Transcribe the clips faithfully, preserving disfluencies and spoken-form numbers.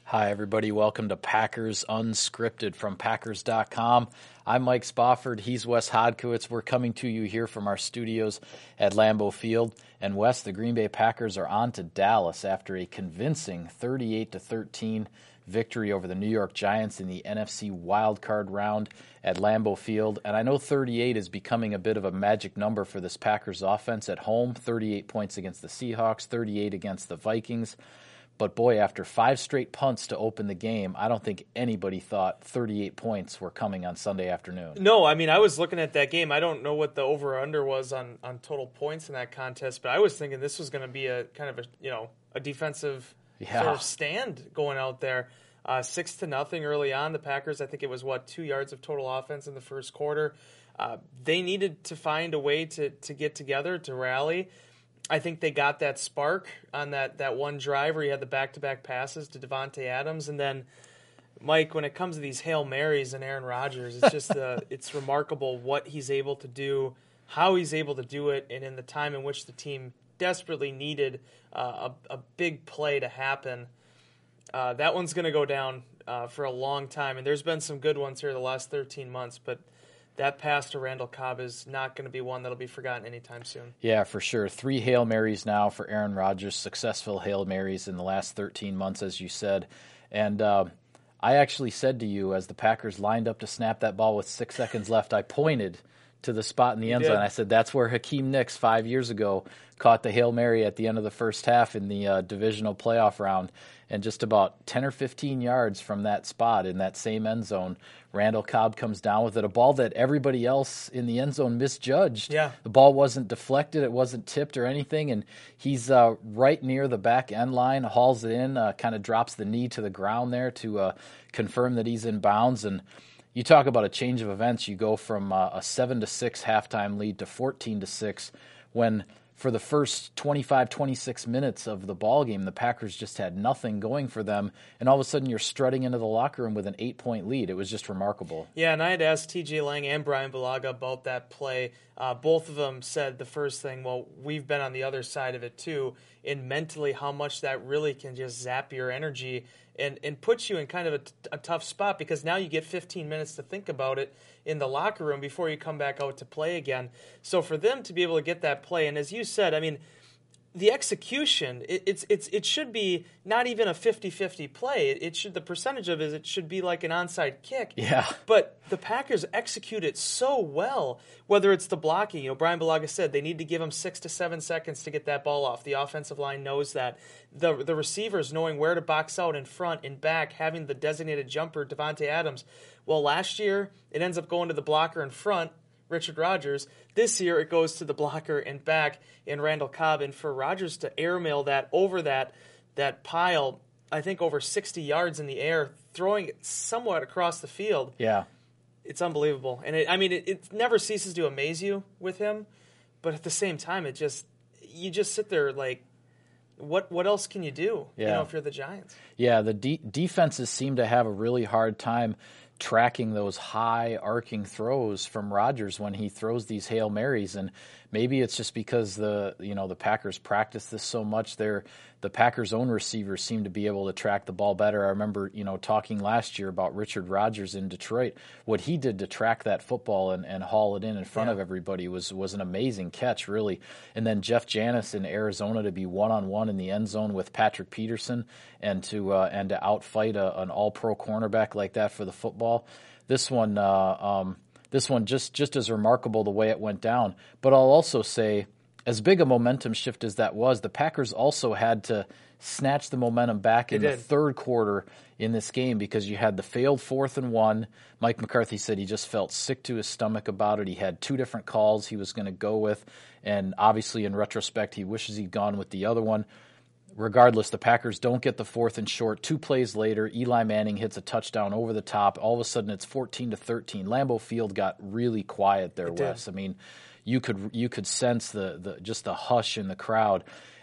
Hi, everybody. Welcome to Packers Unscripted from Packers dot com. I'm Mike Spofford. He's Wes Hodkiewicz. We're coming to you here from our studios at Lambeau Field. And Wes, the Green Bay Packers are on to Dallas after a convincing thirty-eight to thirteen victory over the New York Giants in the N F C wildcard round at Lambeau Field. And I know thirty-eight is becoming a bit of a magic number for this Packers offense at home. thirty-eight points against the Seahawks, thirty-eight against the Vikings. But boy, after five straight punts to open the game, I don't think anybody thought thirty-eight points were coming on Sunday afternoon. No, I mean, I was looking at that game. I don't know what the over-under was on, on total points in that contest, but I was thinking this was going to be a kind of a, you know, a defensive yeah. sort of stand going out there. Uh, six to nothing early on. The Packers, I think it was, what, two yards of total offense in the first quarter. Uh, they needed to find a way to, to get together, to rally. I think they got that spark on that, that one drive where you had the back-to-back passes to Davante Adams. And then, Mike, when it comes to these Hail Marys and Aaron Rodgers, it's just uh, it's remarkable what he's able to do, how he's able to do it, and in the time in which the team desperately needed uh, a, a big play to happen. Uh, that one's going to go down uh, for a long time. And there's been some good ones here the last thirteen months, but that pass to Randall Cobb is not going to be one that'll be forgotten anytime soon. Yeah, for sure. Three Hail Marys now for Aaron Rodgers, successful Hail Marys in the last thirteen months, as you said. And uh, I actually said to you, as the Packers lined up to snap that ball with six seconds left, I pointed to the spot in the you end did. zone. I said, that's where Hakeem Nicks five years ago caught the Hail Mary at the end of the first half in the uh, divisional playoff round. And just about ten or fifteen yards from that spot in that same end zone, Randall Cobb comes down with it, a ball that everybody else in the end zone misjudged. Yeah. The ball wasn't deflected, it wasn't tipped or anything, and he's uh, right near the back end line, hauls it in, uh, kind of drops the knee to the ground there to uh, confirm that he's in bounds. And you talk about a change of events. You go from uh, a seven to six halftime lead to fourteen to six when for the first twenty-five, twenty-six minutes of the ball game, the Packers just had nothing going for them, and all of a sudden you're strutting into the locker room with an eight-point lead. It was just remarkable. Yeah, and I had asked T J Lang and Brian Bulaga about that play. Uh, both of them said the first thing, well, we've been on the other side of it too, and mentally how much that really can just zap your energy and, and put you in kind of a, t- a tough spot, because now you get fifteen minutes to think about it in the locker room before you come back out to play again. So for them to be able to get that play, and as you said, I mean, the execution, it, it's it's it should be not even a fifty-fifty play. It, it should the percentage of it, it should be like an onside kick. Yeah. But the Packers execute it so well, whether it's the blocking. You know, Brian Bulaga said they need to give him six to seven seconds to get that ball off. The offensive line knows that. The the receivers knowing where to box out in front and back, having the designated jumper, Davante Adams. Well, last year, it ends up going to the blocker in front, Richard Rodgers. This year, it goes to the blocker and back in Randall Cobb. And for Rodgers to airmail that over that that pile, I think over sixty yards in the air, throwing it somewhat across the field. Yeah. It's unbelievable. And, it, I mean, it, it never ceases to amaze you with him. But at the same time, it just you just sit there like, what what else can you do, yeah. you know, if you're the Giants? Yeah, the de- defenses seem to have a really hard time tracking those high arcing throws from Rodgers when he throws these Hail Marys. And maybe it's just because the you know the Packers practice this so much. They're, the Packers' own receivers seem to be able to track the ball better. I remember you know talking last year about Richard Rodgers in Detroit. What he did to track that football and, and haul it in in front yeah. of everybody was was an amazing catch, really. And then Jeff Janis in Arizona to be one-on-one in the end zone with Patrick Peterson and to uh, and to outfight a, an all-pro cornerback like that for the football. This one, uh, um, this one just, just as remarkable the way it went down. But I'll also say, as big a momentum shift as that was, the Packers also had to snatch the momentum back in the third quarter in this game, because you had the failed fourth and one. Mike McCarthy said he just felt sick to his stomach about it. He had two different calls he was going to go with, and obviously in retrospect he wishes he'd gone with the other one. Regardless, the Packers don't get the fourth and short. Two plays later, Eli Manning hits a touchdown over the top. All of a sudden, it's fourteen to thirteen. Lambeau Field got really quiet there, Wes. I mean, you could you could sense the, the just the hush in the crowd.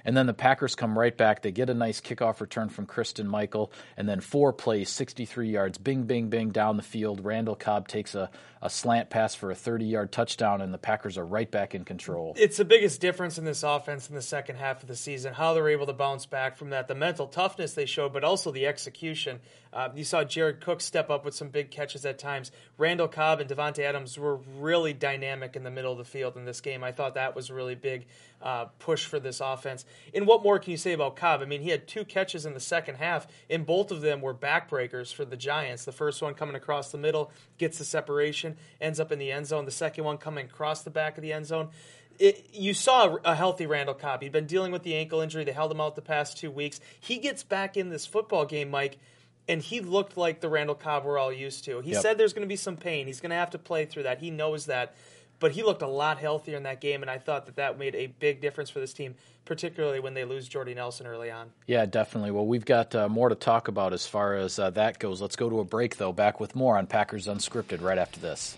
And then the Packers come right back. They get a nice kickoff return from Christine Michael, and then four plays, sixty-three yards, bing, bing, bing, down the field. Randall Cobb takes a, a slant pass for a thirty-yard touchdown, and the Packers are right back in control. It's the biggest difference in this offense in the second half of the season, how they're able to bounce back from that, the mental toughness they showed, but also the execution. Uh, you saw Jared Cook step up with some big catches at times. Randall Cobb and Davante Adams were really dynamic in the middle of the field in this game. I thought that was a really big uh, push for this offense. And what more can you say about Cobb? I mean, he had two catches in the second half, and both of them were backbreakers for the Giants. The first one coming across the middle, gets the separation, ends up in the end zone. The second one coming across the back of the end zone. It, you saw a healthy Randall Cobb. He'd been dealing with the ankle injury. They held him out the past two weeks. He gets back in this football game, Mike, and he looked like the Randall Cobb we're all used to. He Yep. said there's going to be some pain. He's going to have to play through that. He knows that. But he looked a lot healthier in that game, and I thought that that made a big difference for this team, particularly when they lose Jordy Nelson early on. Yeah, definitely. Well, we've got uh, more to talk about as far as uh, that goes. Let's go to a break, though. Back with more on Packers Unscripted right after this.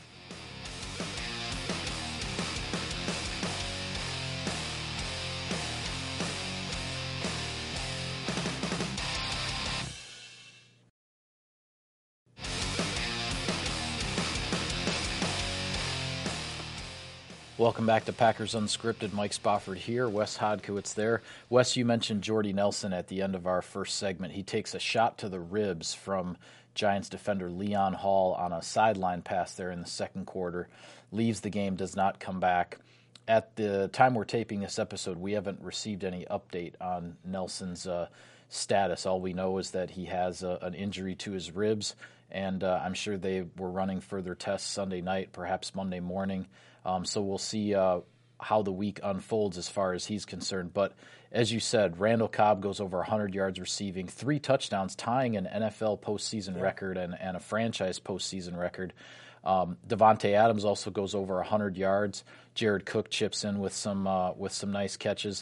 Welcome back to Packers Unscripted. Mike Spofford here. Wes Hodkiewicz there. Wes, you mentioned Jordy Nelson at the end of our first segment. He takes a shot to the ribs from Giants defender Leon Hall on a sideline pass there in the second quarter. Leaves the game, does not come back. At the time we're taping this episode, we haven't received any update on Nelson's uh, status. All we know is that he has a, an injury to his ribs, and uh, I'm sure they were running further tests Sunday night, perhaps Monday morning. Um, so we'll see uh, how the week unfolds as far as he's concerned. But as you said, Randall Cobb goes over one hundred yards receiving, three touchdowns, tying an N F L postseason yeah. record and, and a franchise postseason record. Um, Davante Adams also goes over one hundred yards. Jared Cook chips in with some uh, with some nice catches.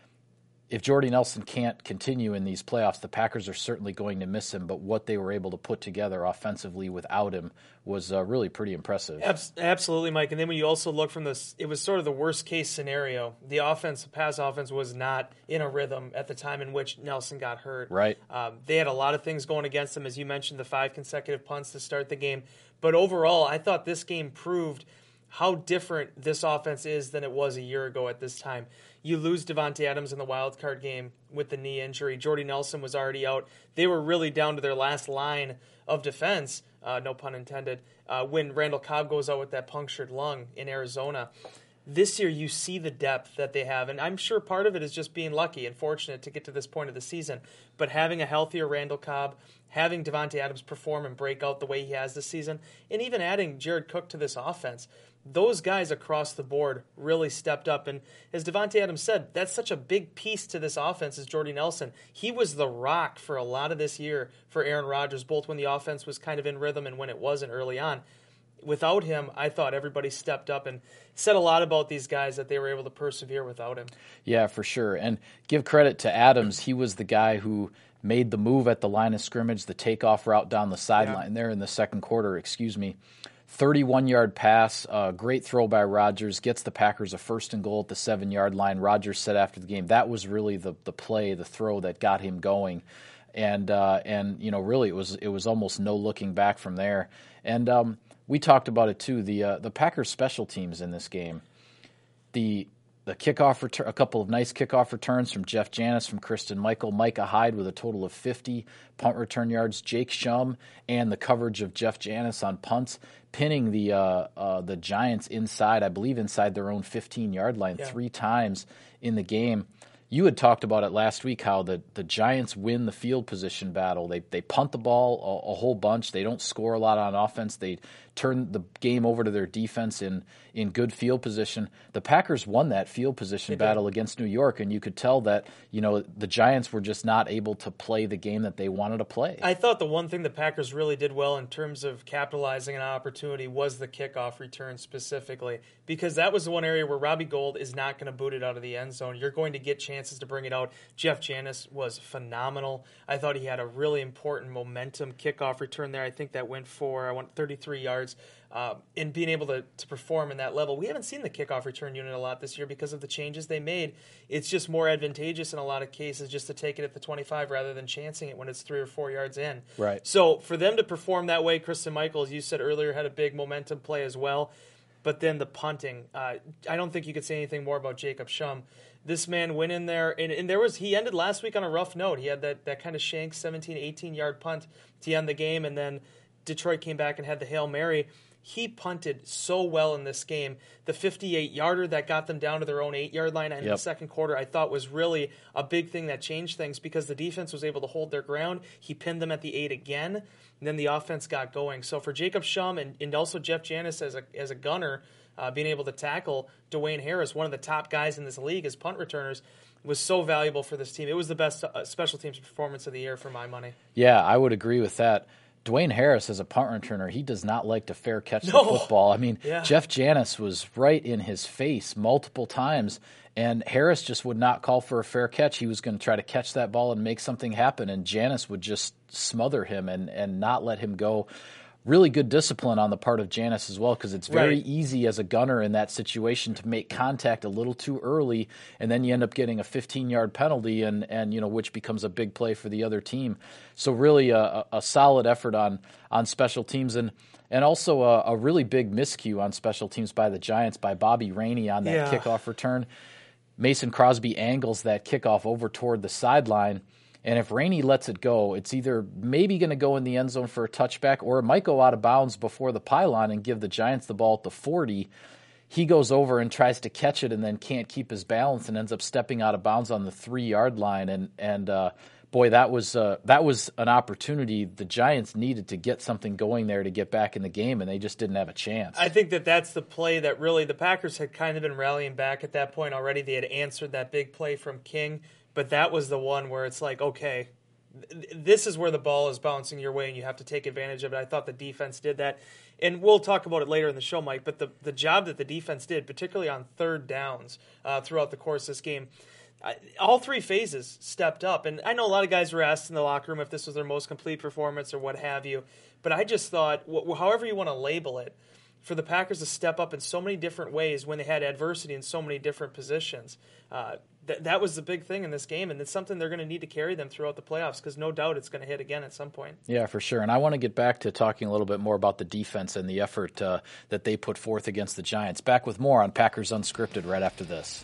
If Jordy Nelson can't continue in these playoffs, the Packers are certainly going to miss him, but what they were able to put together offensively without him was uh, really pretty impressive. Absolutely, Mike. And then when you also look from this, it was sort of the worst-case scenario. The offense, the pass offense was not in a rhythm at the time in which Nelson got hurt. Right. Um, they had a lot of things going against them, as you mentioned, the five consecutive punts to start the game. But overall, I thought this game proved how different this offense is than it was a year ago at this time. You lose Davante Adams in the wild card game with the knee injury. Jordy Nelson was already out. They were really down to their last line of defense, uh, no pun intended, uh, when Randall Cobb goes out with that punctured lung in Arizona. This year you see the depth that they have, and I'm sure part of it is just being lucky and fortunate to get to this point of the season. But having a healthier Randall Cobb, having Davante Adams perform and break out the way he has this season, and even adding Jared Cook to this offense, those guys across the board really stepped up. And as Davante Adams said, that's such a big piece to this offense is Jordy Nelson. He was the rock for a lot of this year for Aaron Rodgers, both when the offense was kind of in rhythm and when it wasn't early on. Without him, I thought everybody stepped up and said a lot about these guys that they were able to persevere without him. Yeah, for sure. And give credit to Adams. He was the guy who made the move at the line of scrimmage, the takeoff route down the sideline yeah. there in the second quarter, excuse me. thirty-one-yard pass, uh, great throw by Rodgers, gets the Packers a first and goal at the seven-yard line. Rodgers said after the game that was really the the play, the throw that got him going. And, uh, and you know, really it was it was almost no looking back from there. And um, we talked about it too, the uh, the Packers special teams in this game. The the kickoff return, a couple of nice kickoff returns from Jeff Janis, from Christine Michael, Micah Hyde with a total of fifty punt return yards, Jake Shum, and the coverage of Jeff Janis on punts, pinning the uh, uh, the Giants inside, I believe inside their own fifteen-yard line yeah. three times in the game. You had talked about it last week, how the, the Giants win the field position battle. They they punt the ball a, a whole bunch. They don't score a lot on offense. They turn the game over to their defense in, in good field position. The Packers won that field position they battle did. against New York, and you could tell that, you know, the Giants were just not able to play the game that they wanted to play. I thought the one thing the Packers really did well in terms of capitalizing on opportunity was the kickoff return specifically, because that was the one area where Robbie Gould is not going to boot it out of the end zone. You're going to get chances chances to bring it out. Jeff Janis was phenomenal. I thought he had a really important momentum kickoff return there. I think that went for, I went thirty-three yards. Uh, and being able to, to perform in that level. We haven't seen the kickoff return unit a lot this year because of the changes they made. It's just more advantageous in a lot of cases just to take it at the twenty-five rather than chancing it when it's three or four yards in. Right. So for them to perform that way, Christine Michael, as you said earlier, had a big momentum play as well. But then the punting, uh, I don't think you could say anything more about Jacob Schum. This man went in there, and, and there was he ended last week on a rough note. He had that, that kind of shank seventeen, eighteen-yard punt to end the game, and then Detroit came back and had the Hail Mary. He punted so well in this game. The fifty-eight-yarder that got them down to their own eight-yard line in yep. the second quarter, I thought was really a big thing that changed things because the defense was able to hold their ground. He pinned them at the eight again, and then the offense got going. So for Jacob Schum and, and also Jeff Janis as a as a gunner, uh, being able to tackle Dwayne Harris, one of the top guys in this league as punt returners, was so valuable for this team. It was the best uh, special teams performance of the year for my money. Yeah, I would agree with that. Dwayne Harris, as a punt returner, he does not like to fair catch no. the football. I mean, yeah. Jeff Janis was right in his face multiple times, and Harris just would not call for a fair catch. He was going to try to catch that ball and make something happen, and Janis would just smother him and, and not let him go. Really good discipline on the part of Janis as well, because it's very right. easy as a gunner in that situation to make contact a little too early, and then you end up getting a fifteen-yard penalty, and, and you know which becomes a big play for the other team. So really a, a solid effort on on special teams, and and also a, a really big miscue on special teams by the Giants by Bobby Rainey on that yeah. kickoff return. Mason Crosby angles that kickoff over toward the sideline. And if Rainey lets it go, it's either maybe going to go in the end zone for a touchback, or it might go out of bounds before the pylon and give the Giants the ball at the forty. He goes over and tries to catch it and then can't keep his balance and ends up stepping out of bounds on the three-yard line. And, and uh, boy, that was uh, that was an opportunity the Giants needed to get something going there to get back in the game, and they just didn't have a chance. I think that that's the play that really the Packers had kind of been rallying back at that point already. They had answered that big play from King. But that was the one where it's like, okay, th- this is where the ball is bouncing your way, and you have to take advantage of it. I thought the defense did that. And we'll talk about it later in the show, Mike, but the, the job that the defense did, particularly on third downs uh, throughout the course of this game, I, all three phases stepped up. And I know a lot of guys were asked in the locker room if this was their most complete performance or what have you. But I just thought, wh- however you want to label it, for the Packers to step up in so many different ways when they had adversity in so many different positions. Uh, th- that was the big thing in this game, and it's something they're going to need to carry them throughout the playoffs because no doubt it's going to hit again at some point. Yeah, for sure. And I want to get back to talking a little bit more about the defense and the effort uh, that they put forth against the Giants. Back with more on Packers Unscripted right after this.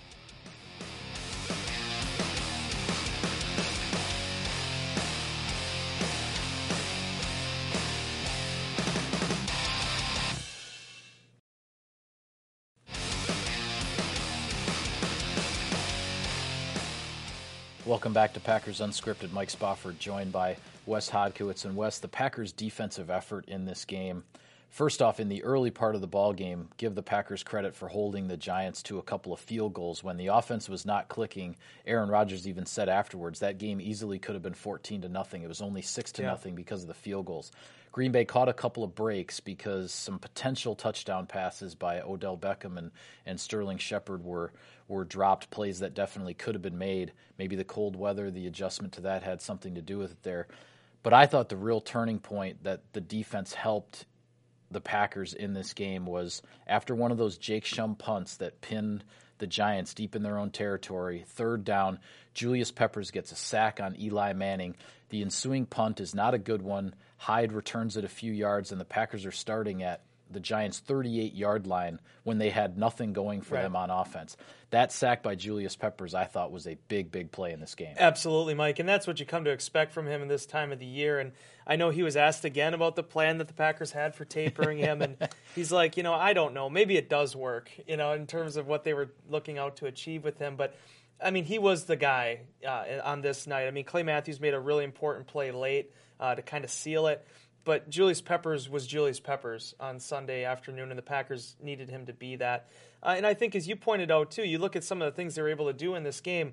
Welcome back to Packers Unscripted. Mike Spofford joined by Wes Hodkiewicz. And Wes, the Packers' defensive effort in this game. First off, in the early part of the ball game, give the Packers credit for holding the Giants to a couple of field goals. When the offense was not clicking, Aaron Rodgers even said afterwards that game easily could have been fourteen to nothing. It was only six to nothing because of the field goals. Green Bay caught a couple of breaks because some potential touchdown passes by Odell Beckham and, and Sterling Shepard were were dropped, plays that definitely could have been made. Maybe the cold weather, the adjustment to that had something to do with it there. But I thought the real turning point that the defense helped the Packers in this game was after one of those Jake Schum punts that pinned the Giants deep in their own territory, third down, Julius Peppers gets a sack on Eli Manning. The ensuing punt is not a good one. Hyde returns it a few yards, and the Packers are starting at the Giants' thirty-eight-yard line when they had nothing going for right. them on offense. That sack by Julius Peppers, I thought, was a big, big play in this game. Absolutely, Mike, and that's what you come to expect from him in this time of the year. And I know he was asked again about the plan that the Packers had for tapering him, and he's like, you know, I don't know. Maybe it does work, you know, in terms of what they were looking out to achieve with him. But, I mean, he was the guy uh, on this night. I mean, Clay Matthews made a really important play late uh, to kind of seal it. But Julius Peppers was Julius Peppers on Sunday afternoon, and the Packers needed him to be that. Uh, and I think, as you pointed out, too, you look at some of the things they were able to do in this game.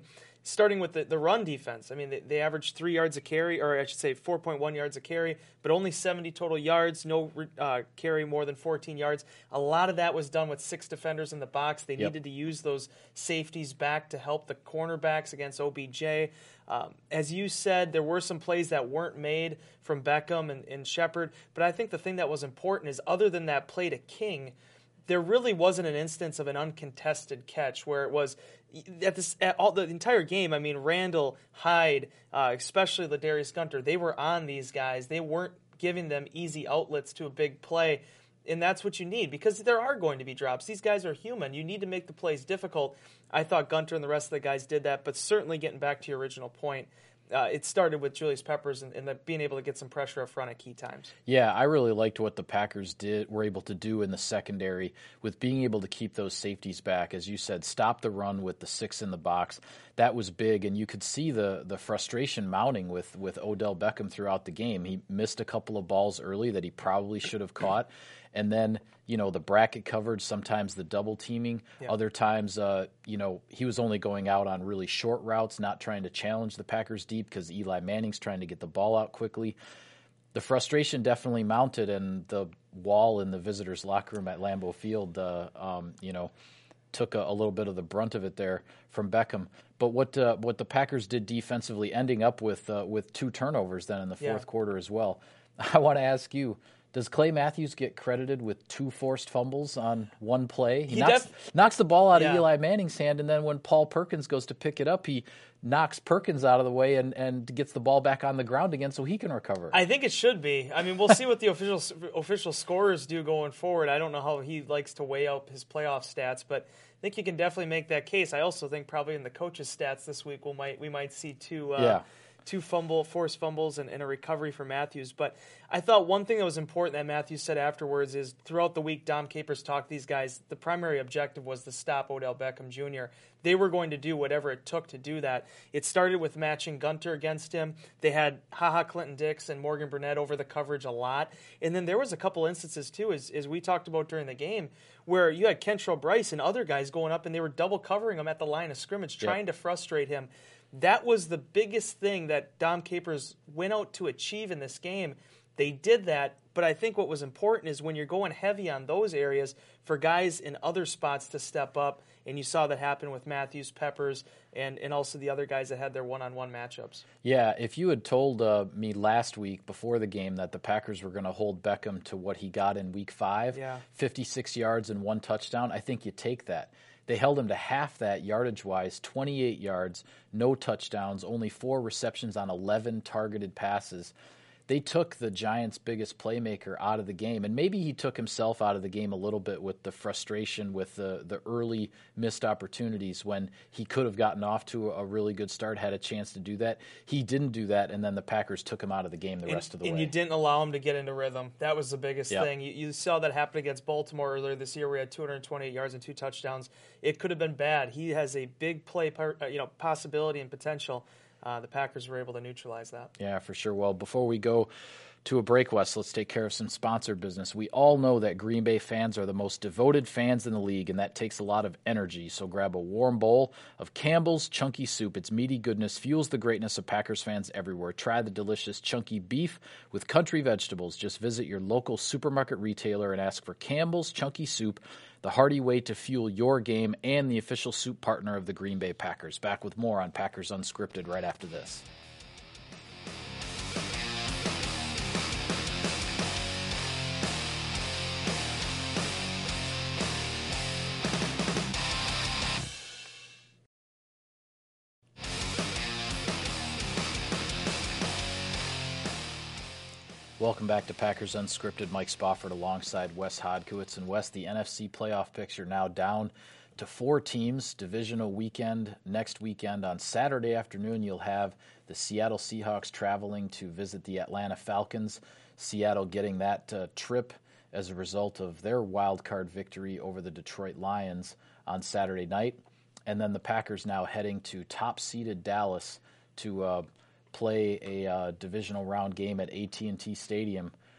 starting with the, the run defense. I mean, they, they averaged three yards a carry, or I should say four point one yards a carry, but only seventy total yards, no uh, carry more than fourteen yards. A lot of that was done with six defenders in the box. They Yep. needed to use those safeties back to help the cornerbacks against O B J. Um, as you said, there were some plays that weren't made from Beckham and, and Shepard, but I think the thing that was important is other than that play to King, there really wasn't an instance of an uncontested catch where it was at this at all the entire game. I mean, Randall, Hyde, uh, especially Ladarius Gunter, they were on these guys. They weren't giving them easy outlets to a big play, and that's what you need because there are going to be drops. These guys are human. You need to make the plays difficult. I thought Gunter and the rest of the guys did that, but certainly getting back to your original point, Uh, it started with Julius Peppers and, and the, being able to get some pressure up front at key times. Yeah, I really liked what the Packers did were able to do in the secondary with being able to keep those safeties back. As you said, stop the run with the six in the box. That was big, and you could see the the frustration mounting with, with Odell Beckham throughout the game. He missed a couple of balls early that he probably should have caught. And then, you know, the bracket coverage, sometimes the double teaming. Yeah. Other times, uh, you know, he was only going out on really short routes, not trying to challenge the Packers deep because Eli Manning's trying to get the ball out quickly. The frustration definitely mounted, and the wall in the visitors' locker room at Lambeau Field, uh, um, you know, took a, a little bit of the brunt of it there from Beckham. But what uh, what the Packers did defensively, ending up with uh, with two turnovers then in the fourth yeah. quarter as well. I want to ask you, does Clay Matthews get credited with two forced fumbles on one play? He, he knocks, def- knocks the ball out yeah. of Eli Manning's hand, and then when Paul Perkins goes to pick it up, he knocks Perkins out of the way and, and gets the ball back on the ground again so he can recover. I think it should be. I mean, we'll see what the official official scorers do going forward. I don't know how he likes to weigh out his playoff stats, but I think you can definitely make that case. I also think probably in the coaches' stats this week we might we might see two uh, yeah. two fumble forced fumbles and, and a recovery for Matthews. But I thought one thing that was important that Matthews said afterwards is throughout the week, Dom Capers talked to these guys. The primary objective was to stop Odell Beckham Junior They were going to do whatever it took to do that. It started with matching Gunter against him. They had HaHa Clinton-Dix and Morgan Burnett over the coverage a lot. And then there was a couple instances, too, as, as we talked about during the game, where you had Kentrell Bryce and other guys going up, and they were double covering him at the line of scrimmage, trying yep. to frustrate him. That was the biggest thing that Dom Capers went out to achieve in this game. They did that, but I think what was important is when you're going heavy on those areas for guys in other spots to step up, and you saw that happen with Matthews, Peppers, and, and also the other guys that had their one-on-one matchups. Yeah, if you had told uh, me last week before the game that the Packers were going to hold Beckham to what he got in week five, yeah. fifty-six yards and one touchdown, I think you take that. They held him to half that yardage-wise, twenty-eight yards, no touchdowns, only four receptions on eleven targeted passes. They took the Giants' biggest playmaker out of the game, and maybe he took himself out of the game a little bit with the frustration with the, the early missed opportunities when he could have gotten off to a really good start, had a chance to do that. He didn't do that, and then the Packers took him out of the game the and, rest of the and way. And you didn't allow him to get into rhythm. That was the biggest yep. thing. You, you saw that happen against Baltimore earlier this year. We had two hundred twenty-eight yards and two touchdowns. It could have been bad. He has a big play, you know, possibility and potential. Uh, the Packers were able to neutralize that. Yeah, for sure. Well, before we go to a break, Wes, let's take care of some sponsored business. We all know that Green Bay fans are the most devoted fans in the league, and that takes a lot of energy. So grab a warm bowl of Campbell's Chunky Soup. Its meaty goodness fuels the greatness of Packers fans everywhere. Try the delicious chunky beef with country vegetables. Just visit your local supermarket retailer and ask for Campbell's Chunky Soup, the hearty way to fuel your game and the official soup partner of the Green Bay Packers. Back with more on Packers Unscripted right after this. Welcome back to Packers Unscripted. Mike Spofford alongside Wes Hodkiewicz. And Wes, the N F C playoff picture now down to four teams. Divisional weekend next weekend. On Saturday afternoon, you'll have the Seattle Seahawks traveling to visit the Atlanta Falcons. Seattle getting that uh, trip as a result of their wild card victory over the Detroit Lions on Saturday night. And then the Packers now heading to top-seeded Dallas to uh, play a uh, divisional round game at A T and T Stadium.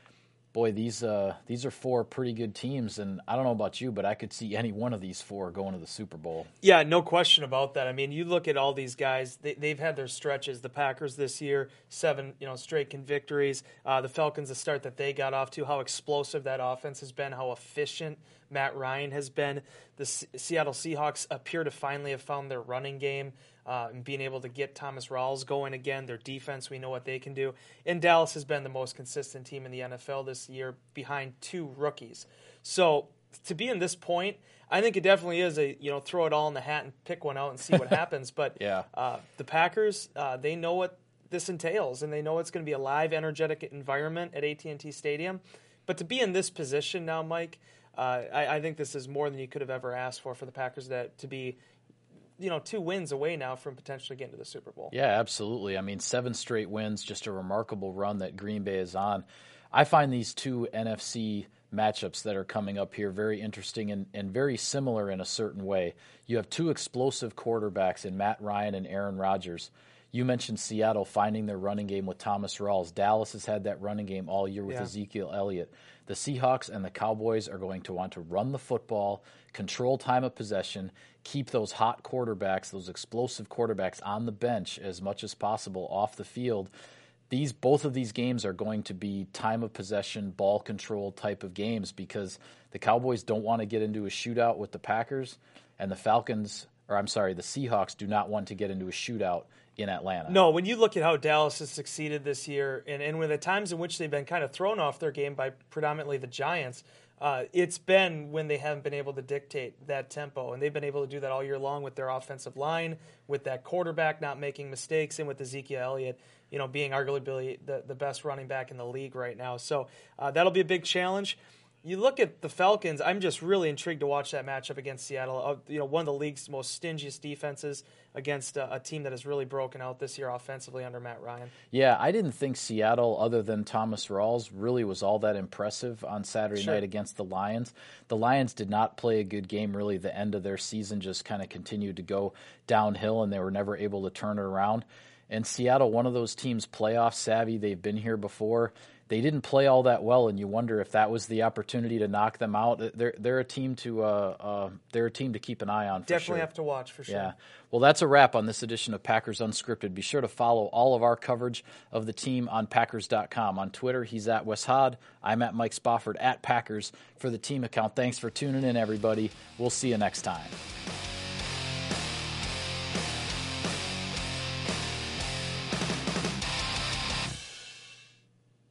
boy, these uh, these are four pretty good teams, and I don't know about you, but I could see any one of these four going to the Super Bowl. Yeah, no question about that. I mean, you look at all these guys; they, they've had their stretches. The Packers this year, seven you know straight victories. Uh, the Falcons, the start that they got off to, how explosive that offense has been, how efficient Matt Ryan has been. The C- Seattle Seahawks appear to finally have found their running game. Uh, and being able to get Thomas Rawls going again. Their defense, we know what they can do. And Dallas has been the most consistent team in the N F L this year behind two rookies. So to be in this point, I think it definitely is a, you know, throw it all in the hat and pick one out and see what happens. But yeah. uh, the Packers, uh, they know what this entails, and they know it's going to be a live, energetic environment at A T and T Stadium. But to be in this position now, Mike, uh, I, I think this is more than you could have ever asked for for the Packers that, to be you know, two wins away now from potentially getting to the Super Bowl. Yeah, absolutely. I mean, seven straight wins, just a remarkable run that Green Bay is on. I find these two N F C matchups that are coming up here very interesting and, and very similar in a certain way. You have two explosive quarterbacks in Matt Ryan and Aaron Rodgers. You mentioned Seattle finding their running game with Thomas Rawls. Dallas has had that running game all year with yeah. Ezekiel Elliott. The Seahawks and the Cowboys are going to want to run the football, control time of possession, keep those hot quarterbacks, those explosive quarterbacks on the bench as much as possible off the field. These both of these games are going to be time of possession, ball control type of games because the Cowboys don't want to get into a shootout with the Packers, and the Falcons, or I'm sorry, the Seahawks do not want to get into a shootout in Atlanta. No, when you look at how Dallas has succeeded this year, and, and with the times in which they've been kind of thrown off their game by predominantly the Giants, uh, it's been when they haven't been able to dictate that tempo, and they've been able to do that all year long with their offensive line, with that quarterback not making mistakes, and with Ezekiel Elliott, you know, being arguably the, the best running back in the league right now. So uh, that'll be a big challenge. You look at the Falcons, I'm just really intrigued to watch that matchup against Seattle. Uh, you know, one of the league's most stingiest defenses against a, a team that has really broken out this year offensively under Matt Ryan. Yeah, I didn't think Seattle, other than Thomas Rawls, really was all that impressive on Saturday Sure. night against the Lions. The Lions did not play a good game, really. The end of their season just kind of continued to go downhill, and they were never able to turn it around. And Seattle, one of those teams, playoff savvy, they've been here before. They didn't play all that well, and you wonder if that was the opportunity to knock them out. They're they're a team to uh, uh, they're a team to keep an eye on. For Definitely sure. have to watch for sure. Yeah. Well, that's a wrap on this edition of Packers Unscripted. Be sure to follow all of our coverage of the team on Packers dot com. On Twitter, he's at Wes Hod. I'm at Mike Spofford at Packers for the team account. Thanks for tuning in, everybody. We'll see you next time.